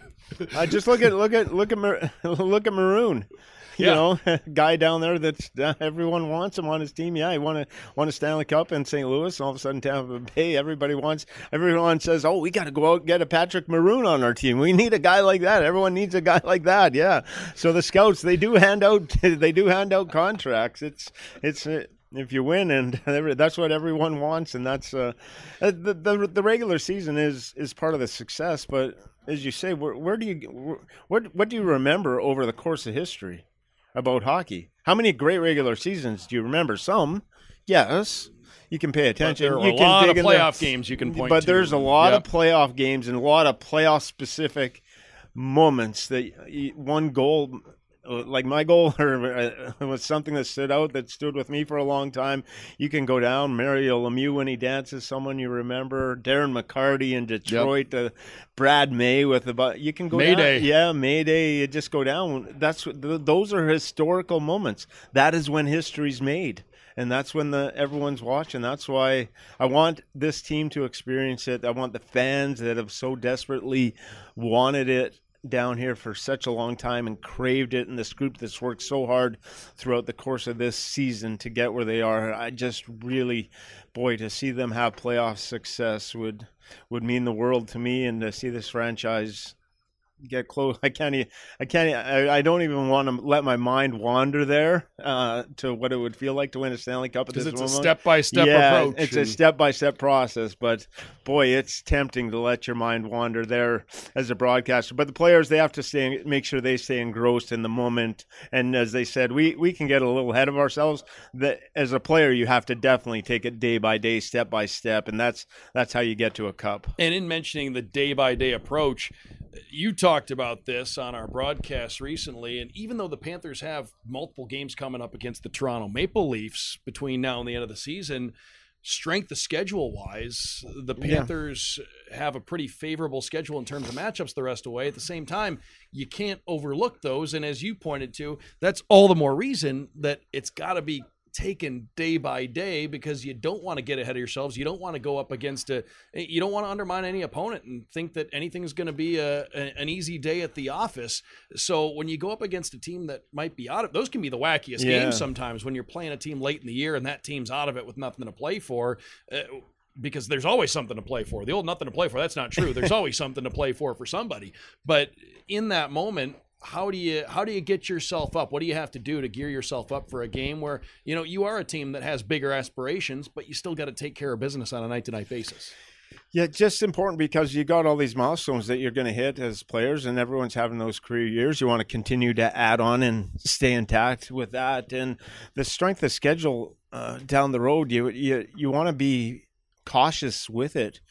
[SPEAKER 9] I just look at look at look at look at Maroon. You yeah. know, guy down there that uh, everyone wants him on his team. Yeah, he won a won a Stanley Cup in Saint Louis. All of a sudden, Tampa Bay, everybody wants. Everyone says, "Oh, we got to go out and get a Patrick Maroon on our team. We need a guy like that. Everyone needs a guy like that." Yeah. So the scouts, they do hand out they do hand out contracts. It's it's. Uh, if you win, and that's what everyone wants, and that's uh, the, the the regular season is is part of the success. But as you say, where, where do you where, what what do you remember over the course of history about hockey? How many great regular seasons do you remember? Some, yes, you can pay attention.
[SPEAKER 5] But there are
[SPEAKER 9] you
[SPEAKER 5] a
[SPEAKER 9] can
[SPEAKER 5] lot of
[SPEAKER 9] dig
[SPEAKER 5] playoff
[SPEAKER 9] the,
[SPEAKER 5] games you can point
[SPEAKER 9] but
[SPEAKER 5] to.
[SPEAKER 9] But there's a lot
[SPEAKER 5] yep.
[SPEAKER 9] of playoff games and a lot of playoff-specific moments that one goal, like my goal, or was something that stood out, that stood with me for a long time. You can go down Mario Lemieux when he dances, someone you remember. Darren McCarty in Detroit. Yep. Uh, Brad May with the you can go
[SPEAKER 5] Mayday.
[SPEAKER 9] down. Yeah, Mayday. You just go down. That's those are historical moments. That is when history's made. And that's when the everyone's watching. That's why I want this team to experience it. I want the fans that have so desperately wanted it down here for such a long time and craved it, and this group that's worked so hard throughout the course of this season to get where they are. I just really, boy, to see them have playoff success would would mean the world to me, and to see this franchise get close. I can't. I can't. I, I don't even want to let my mind wander there uh, to what it would feel like to win a Stanley Cup at this
[SPEAKER 5] moment.
[SPEAKER 9] Because
[SPEAKER 5] it's a step-by-step
[SPEAKER 9] yeah,
[SPEAKER 5] approach.
[SPEAKER 9] It's and... a step-by-step process. But boy, it's tempting to let your mind wander there as a broadcaster. But the players, they have to stay, make sure they stay engrossed in the moment. And as they said, we we can get a little ahead of ourselves. That as a player, you have to definitely take it day by day, step by step, and that's that's how you get to a cup.
[SPEAKER 5] And in mentioning the day-by-day approach, you talked about this on our broadcast recently, and even though the Panthers have multiple games coming up against the Toronto Maple Leafs between now and the end of the season, strength of schedule-wise, the Panthers yeah. have a pretty favorable schedule in terms of matchups the rest of the way. At the same time, you can't overlook those, and as you pointed to, that's all the more reason that it's got to be taken day by day, because you don't want to get ahead of yourselves. You don't want to go up against a, you don't want to undermine any opponent and think that anything is going to be a, a, an easy day at the office. So when you go up against a team that might be out of, those can be the wackiest yeah. games sometimes when you're playing a team late in the year and that team's out of it with nothing to play for. Uh, because there's always something to play for. The old nothing to play for, that's not true. There's always something to play for for somebody. But in that moment, How do you how do you get yourself up? What do you have to do to gear yourself up for a game where, you know, you are a team that has bigger aspirations, but you still got to take care of business on a night-to-night basis?
[SPEAKER 9] Yeah, just important because you got all these milestones that you're going to hit as players, and everyone's having those career years. You want to continue to add on and stay intact with that. And the strength of schedule uh, down the road, you you you want to be cautious with it.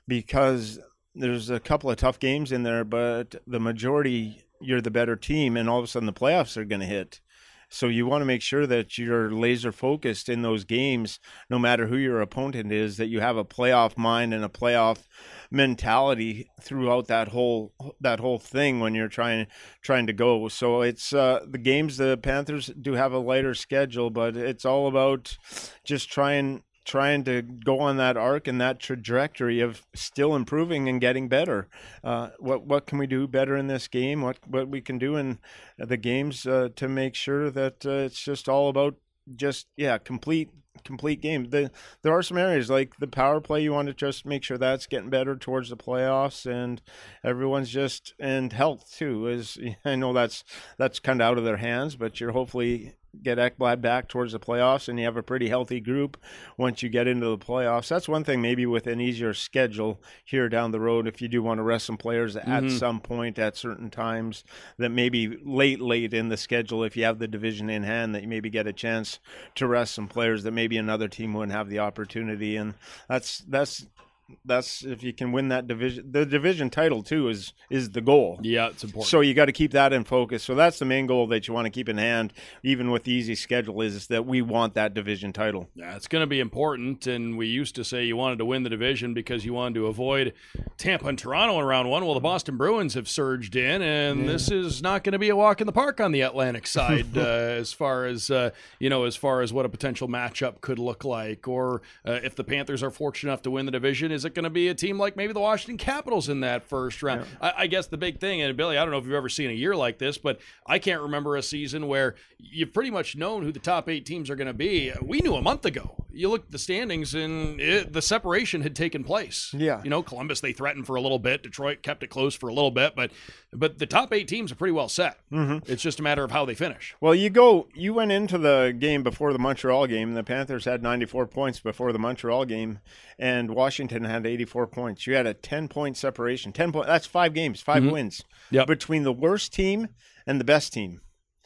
[SPEAKER 9] because there's a couple of tough games in there, but the majority, you're the better team, and all of a sudden the playoffs are going to hit. So you want to make sure that you're laser focused in those games, no matter who your opponent is, that you have a playoff mind and a playoff mentality throughout that whole that whole thing when you're trying trying to go. So it's uh, the games. The Panthers do have a lighter schedule, but it's all about just trying trying to go on that arc and that trajectory of still improving and getting better. Uh, what what can we do better in this game? What what we can do in the games uh, to make sure that uh, it's just all about just yeah complete complete game. The, there are some areas like the power play. You want to just make sure that's getting better towards the playoffs, and everyone's just and health too. Is I know that's that's kind of out of their hands, but you're hopefully get Ekblad back towards the playoffs, and you have a pretty healthy group once you get into the playoffs. That's one thing maybe with an easier schedule here down the road, if you do want to rest some players mm-hmm. at some point at certain times, that maybe late, late in the schedule, if you have the division in hand, that you maybe get a chance to rest some players that maybe another team wouldn't have the opportunity. And that's that's that's if you can win that division. The division title too is is the goal.
[SPEAKER 5] Yeah, it's important.
[SPEAKER 9] So you got to keep that in focus. So that's the main goal that you want to keep in hand, even with the easy schedule, is that we want that division title.
[SPEAKER 5] Yeah, it's going to be important. And we used to say you wanted to win the division because you wanted to avoid Tampa and Toronto in round one. Well, the Boston Bruins have surged in, and yeah. this is not going to be a walk in the park on the Atlantic side uh, as far as uh, you know, as far as what a potential matchup could look like, or uh, if the Panthers are fortunate enough to win the division. Is it going to be a team like maybe the Washington Capitals in that first round? Yeah. I, I guess the big thing, and Billy, I don't know if you've ever seen a year like this, but I can't remember a season where you've pretty much known who the top eight teams are going to be. We knew a month ago. You look at the standings, and it, the separation had taken place.
[SPEAKER 9] Yeah.
[SPEAKER 5] You know, Columbus, they threatened for a little bit. Detroit kept it close for a little bit, but but the top eight teams are pretty well set.
[SPEAKER 9] Mm-hmm.
[SPEAKER 5] It's just a matter of how they finish.
[SPEAKER 9] Well, you go, you went into the game before the Montreal game. The Panthers had ninety-four points before the Montreal game, and Washington had eighty-four points. You had a ten-point separation. ten point. That's five games, five mm-hmm. wins
[SPEAKER 5] yep.
[SPEAKER 9] between the worst team and the best team.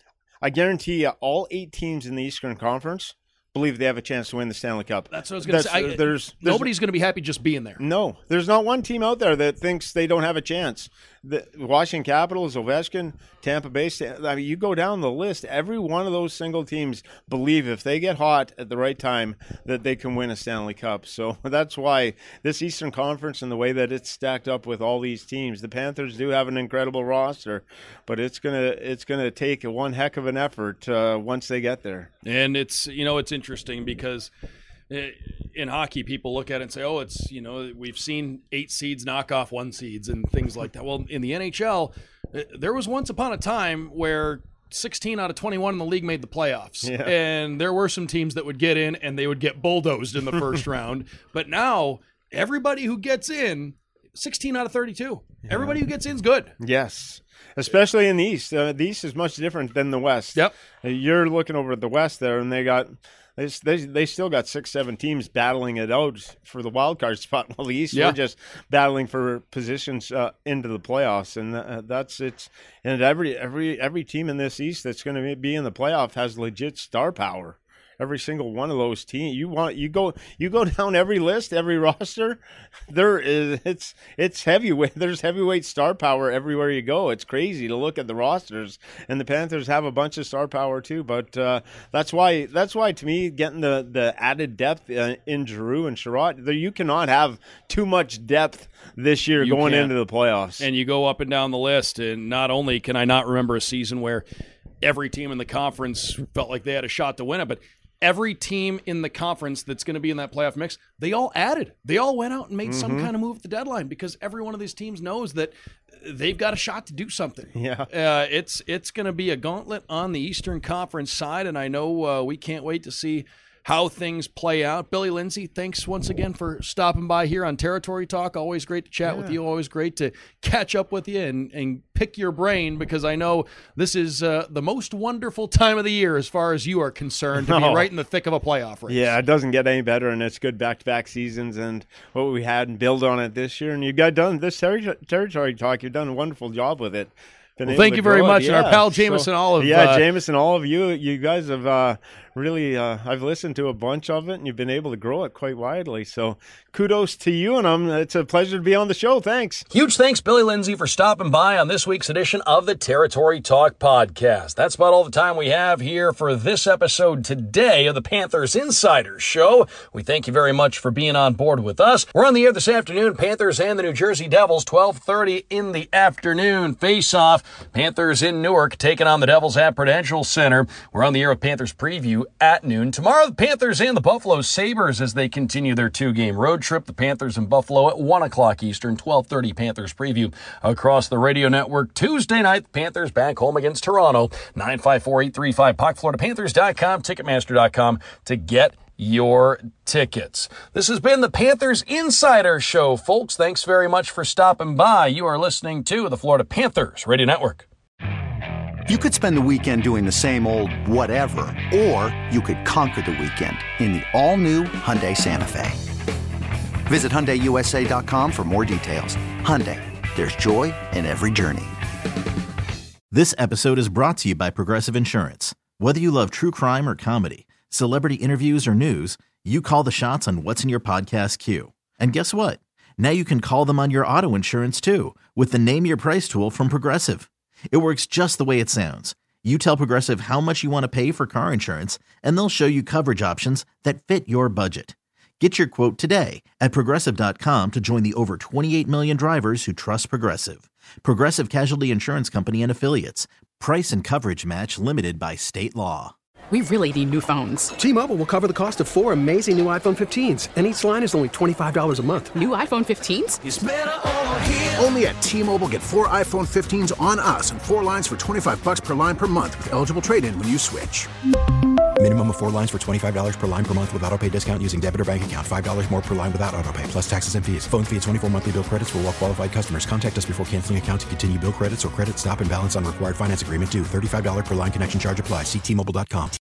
[SPEAKER 9] I guarantee you, all eight teams in the Eastern Conference believe they have a chance to win the Stanley Cup.
[SPEAKER 5] That's what I was going to say. I,
[SPEAKER 9] there's, there's
[SPEAKER 5] nobody's going to be happy just being there.
[SPEAKER 9] No, there's not one team out there that thinks they don't have a chance. The Washington Capitals, Ovechkin, Tampa Bay. I mean, you go down the list. Every one of those single teams believe if they get hot at the right time that they can win a Stanley Cup. So that's why this Eastern Conference and the way that it's stacked up with all these teams, the Panthers do have an incredible roster, but it's gonna it's gonna take a one heck of an effort uh, once they get there.
[SPEAKER 5] And it's you know it's interesting because in hockey, people look at it and say, oh, it's, you know, we've seen eight seeds knock off one seeds and things like that. Well, in the N H L, there was once upon a time where sixteen out of twenty-one in the league made the playoffs.
[SPEAKER 9] Yeah.
[SPEAKER 5] And there were some teams that would get in and they would get bulldozed in the first round. But now everybody who gets in, sixteen out of thirty-two, yeah. everybody who gets in is good.
[SPEAKER 9] Yes. Especially in the East. Uh, the East is much different than the West.
[SPEAKER 5] Yep.
[SPEAKER 9] Uh, you're looking over at the West there, and they got they, they they still got six, seven teams battling it out for the wild card spot. While the East,
[SPEAKER 5] yeah.
[SPEAKER 9] we're just battling for positions uh, into the playoffs, and uh, that's it's. And every every every team in this East that's going to be in the playoff has legit star power. Every single one of those teams, you want you go you go down every list, every roster. There is it's it's heavyweight. There's heavyweight star power everywhere you go. It's crazy to look at the rosters, and the Panthers have a bunch of star power too. But uh, that's why that's why to me, getting the the added depth uh, in Giroux and Sherratt, there you cannot have too much depth this year
[SPEAKER 5] you
[SPEAKER 9] going
[SPEAKER 5] can't.
[SPEAKER 9] into the playoffs.
[SPEAKER 5] And you go up and down the list, and not only can I not remember a season where every team in the conference felt like they had a shot to win it, but every team in the conference that's going to be in that playoff mix, they all added. They all went out and made mm-hmm. some kind of move at the deadline because every one of these teams knows that they've got a shot to do something.
[SPEAKER 9] Yeah,
[SPEAKER 5] uh, it's it's going to be a gauntlet on the Eastern Conference side, and I know uh, we can't wait to see how things play out. Billy Lindsay, thanks once again for stopping by here on Territory Talk. Always great to chat yeah. with you. Always great to catch up with you and, and pick your brain, because I know this is uh, the most wonderful time of the year as far as you are concerned, to
[SPEAKER 9] no.
[SPEAKER 5] be right in the thick of a playoff race.
[SPEAKER 9] Yeah, it doesn't get any better, and it's good back-to-back seasons and what we had and build on it this year. And you got done this ter- Territory Talk. You've done a wonderful job with it. been
[SPEAKER 6] well,
[SPEAKER 9] able
[SPEAKER 6] thank
[SPEAKER 9] to
[SPEAKER 6] you very
[SPEAKER 9] grow it.
[SPEAKER 6] much.
[SPEAKER 9] Yeah.
[SPEAKER 6] And our pal Jameson
[SPEAKER 9] so,
[SPEAKER 6] Olive.
[SPEAKER 9] Yeah,
[SPEAKER 6] uh,
[SPEAKER 9] Jameson Olive, you you guys have uh, really, uh, I've listened to a bunch of it, and you've been able to grow it quite widely. So kudos to you, and um, it's a pleasure to be on the show. Thanks.
[SPEAKER 5] Huge thanks, Billy Lindsay, for stopping by on this week's edition of the Territory Talk podcast. That's about all the time we have here for this episode today of the Panthers Insider Show. We thank you very much for being on board with us. We're on the air this afternoon, Panthers and the New Jersey Devils, twelve thirty in the afternoon. Face-off, Panthers in Newark taking on the Devils at Prudential Center. We're on the air with Panthers Preview at noon. Tomorrow, the Panthers and the Buffalo Sabres as they continue their two-game road trip. The Panthers in Buffalo at one o'clock Eastern, twelve thirty Panthers Preview across the radio network. Tuesday night, the Panthers back home against Toronto. nine five four, eight three five, P U C, Florida Panthers dot com, Ticketmaster dot com to get your tickets. This has been the Panthers Insider Show, folks. Thanks very much for stopping by. You are listening to the Florida Panthers Radio Network.
[SPEAKER 10] You could spend the weekend doing the same old whatever, or you could conquer the weekend in the all-new Hyundai Santa Fe. Visit Hyundai U S A dot com for more details. Hyundai, there's joy in every journey.
[SPEAKER 11] This episode is brought to you by Progressive Insurance. Whether you love true crime or comedy, celebrity interviews or news, you call the shots on what's in your podcast queue. And guess what? Now you can call them on your auto insurance too with the Name Your Price tool from Progressive. It works just the way it sounds. You tell Progressive how much you want to pay for car insurance, and they'll show you coverage options that fit your budget. Get your quote today at Progressive dot com to join the over twenty-eight million drivers who trust Progressive. Progressive Casualty Insurance Company and Affiliates. Price and coverage match limited by state law.
[SPEAKER 12] We really need new phones.
[SPEAKER 13] T-Mobile will cover the cost of four amazing new iPhone fifteens, and each line is only twenty-five dollars a month.
[SPEAKER 12] New iPhone fifteens?
[SPEAKER 13] It's better over here.
[SPEAKER 14] Only at T-Mobile, get four iPhone fifteens on us and four lines for twenty-five bucks per line per month with eligible trade-in when you switch.
[SPEAKER 15] Minimum of four lines for twenty-five dollars per line per month with autopay discount using debit or bank account. five dollars more per line without autopay, plus taxes and fees. Phone fee at twenty-four monthly bill credits for well-qualified customers. Contact us before canceling account to continue bill credits or credit stop and balance on required finance agreement due. thirty-five dollars per line connection charge applies. See T Mobile dot com.